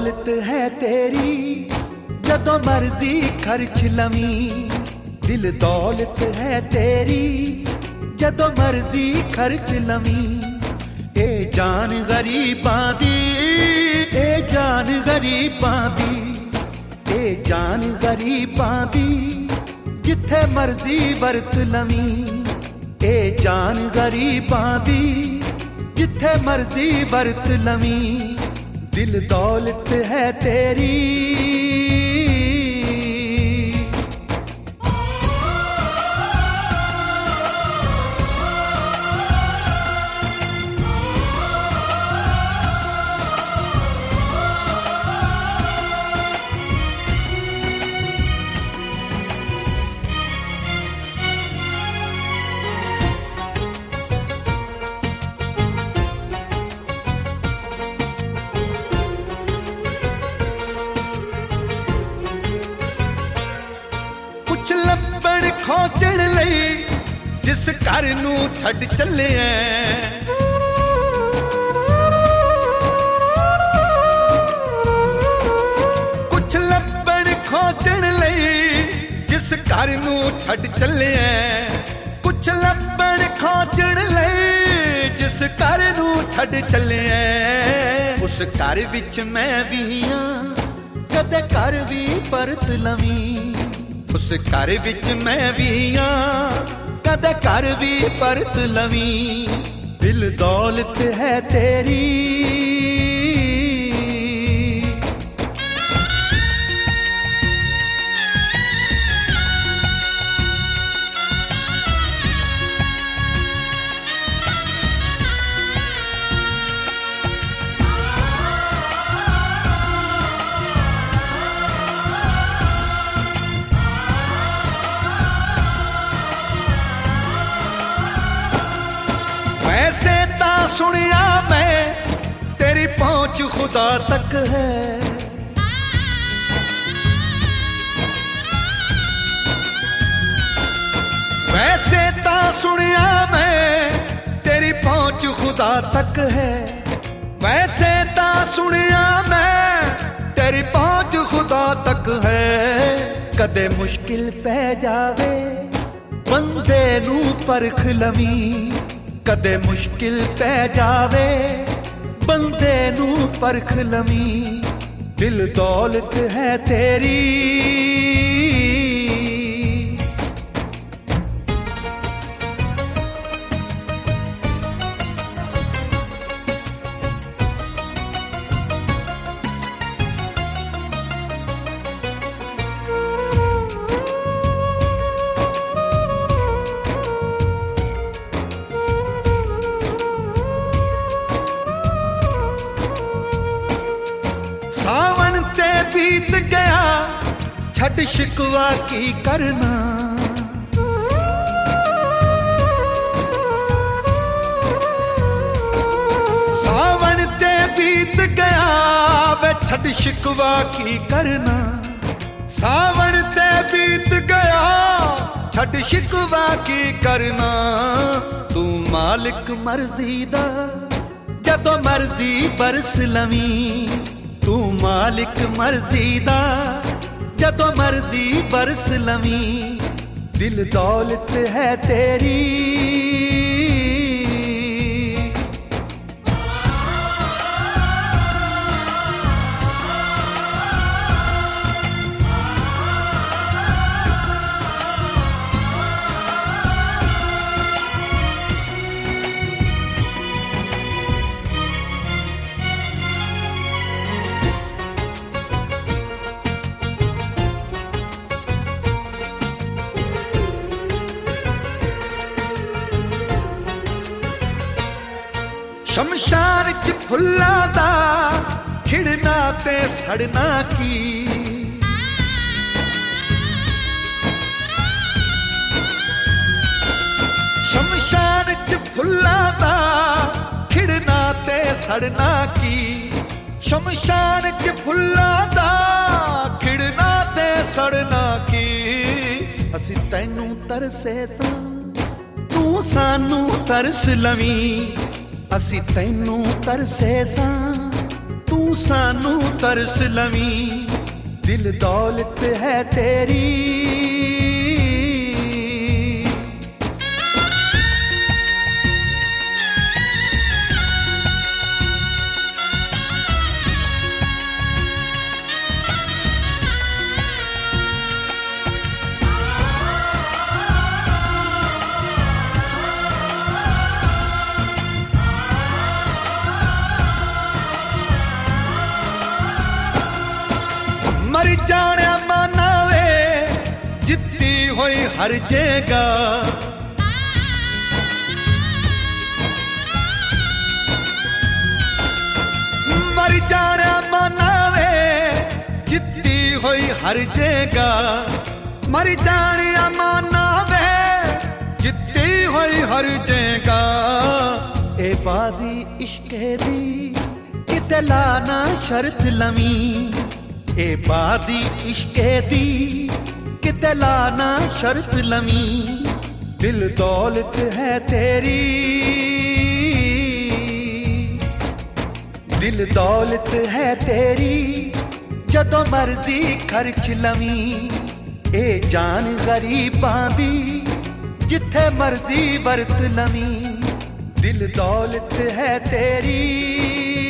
दौलत है तेरी जदों मर्जी खर्च लवी, दिल दौलत है तेरी जदों मर्जी खर्च लवी। ए जान गरीबां दी, ए जान गरीबां दी, ए जान गरीबां दी जिथे मर्जी वरत लवी। ए जान गरीबां दी जिथे मर्जी वरत लवी, दिल दौलत है तेरी। खोजण लई जिस घर नूं छड्ड चले कुछ लभण खोजण लई जिस घर नूं छड्ड चले, कुछ लभण खोजण लई जिस घर नूं छड्ड चले। उस घर विच मैं भी हां कदे घर भी परत लवी, उस घर विच मैं भी हां कदे घर भी परत लवी। दिल दौलत है तेरी। सुनिया मैं तेरी पहुंच खुदा तक है, वैसे ता सुनिया मैं तेरी पहुंच खुदा तक है, वैसे ता सुनिया मैं तेरी पहुंच खुदा तक है। कदे मुश्किल पै जावे बंदे नू परख लवी, कदे मुश्किल पै जावे बंदे नू परख लवी। दिल दौलत है तेरी। सावन ते बीत गया छड़ शिकवा की करना, सावन ते बीत गया वे छड़ शिकवा की करना, सावन ते बीत गया छड़ शिकवा की करना। तू मालिक मर्जी दा जदों मर्जी बरस लवी, तू मालिक मर्जी दा जदों मर्जी बरस लवी। दिल दौलत है तेरी। शमशान च फुल्लां दा खिड़ना ते सड़ना की, शमशान च फुल्लां दा खिड़ना ते सड़ना की, शमशान च फुल्लां दा खिड़ना ते सड़ना की। असी तैनू तरसे सां तू सानू तरस लवी, असी तैनू तरसे सां तू सानू तरस लवी, दिल दौलत है तेरी। मर जाने माना वे जित्ती हुई हर जगह, मर जाने माना वे जित्ती हुई हर जगह, मर जाने माना वे जित्ती हुई हर जगह। ए बादी इश्के दी किते लाना शर्त लवी, ए बादी इश्के दी किते लाना शर्त लवी, दिल दौलत है तेरी, दिल दौलत है तेरी। जदों मर्जी खर्च लवी, ए जान गरीबां दी जिथे मर्जी वरत लवी, दिल दौलत है तेरी।